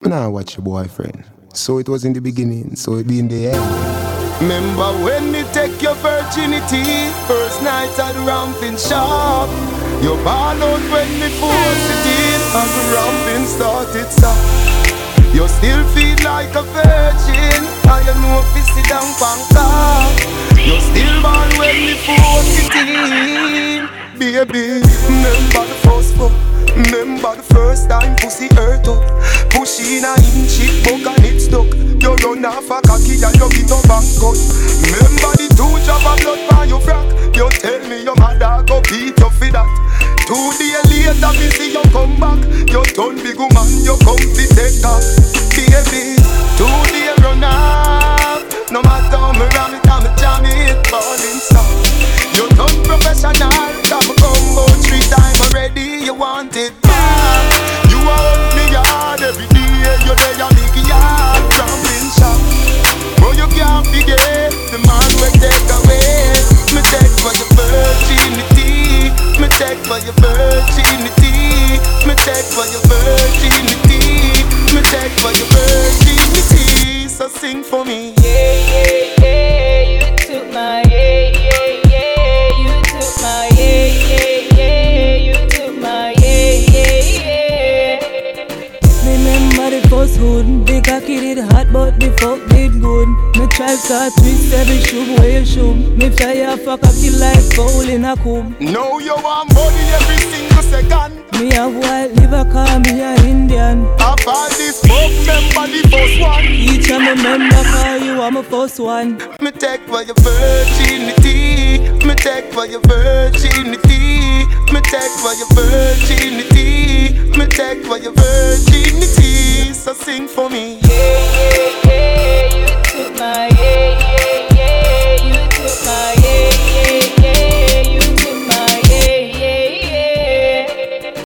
Now watch your boyfriend. So it was in the beginning, so it be in the end. Remember when me take your virginity, first night at the ramping shop. You ball out when me force it in, and the ramping started stop. You still feel like a virgin, and you know if you sit down on top. You still ball when me force it in. Baby, remember the first fuck. Remember the first time pussy hurt up. Push in a inch, it bug and it stuck. You run off a cocky and you get a back cut. Remember the 2 drop of blood from your frack. You tell me your mother go beat you for that. 2 days later me see you come back. You turn big woman, you come to take off. Baby, 2 days run off. No matter how me ram it, I'm a jam it, falling stop. You turn professional, come combo 3 times already. You want it back. You want me hard every day. You lay a big yard, trampling shop. But you can't forget the man will take away. Me take for your virginity. Me take for your virginity. Me take for your virginity. Me take for your virginity. So sing for me. Yeah, yeah, yeah. You took my yeah, yeah, yeah. You took my yeah, yeah, yeah. You took my yeah, yeah, yeah. Remember the first hood, the cocky did hot but the fuck did good. Me try to twist every shoe where you shoe. Me fire for cocky like foul in a comb. Now you want money every single second. Me have white liver, call me a Indian. I've had this fuck, remember the first one. Each of me member call you are my first one. Me take for your virginity. Me take for your virginity. Me take for your virginity. Me take for your virginity. So sing for me. Yeah,